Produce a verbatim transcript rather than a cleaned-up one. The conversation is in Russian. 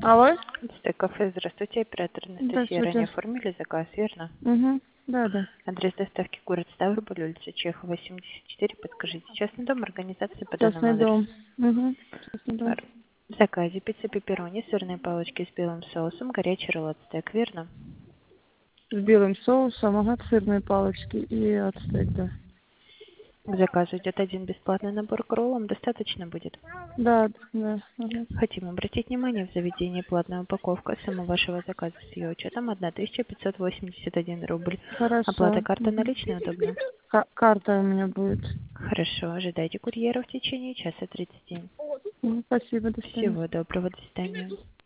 Алло? Стейк кафе, здравствуйте, оператор Анастасия. Ранее Здравствуйте. оформили заказ, верно? Угу. Да, да. Адрес доставки город Ставрополь, улица Чехова, семьдесят четыре. Подскажите, частный дом, организация по данному Частный адресу. дом. Угу. Частный дом. Р- В заказе пицца пепперони, сырные палочки с белым соусом, горячий ролл от стейк, верно? С белым соусом, ага, сырные палочки и отстейк, да. К заказу идет один бесплатный набор к роллам, достаточно будет. Да, да. Ага. Хотим обратить внимание, в заведении платная упаковка суммы вашего заказа с ее учетом тысяча пятьсот восемьдесят один рубль. Оплата Хорошо. карта Угу. наличная удобно? Карта у меня будет. Хорошо, ожидайте курьера в течение часа тридцати. Мгм. Спасибо, до свидания. Всего доброго, до свидания.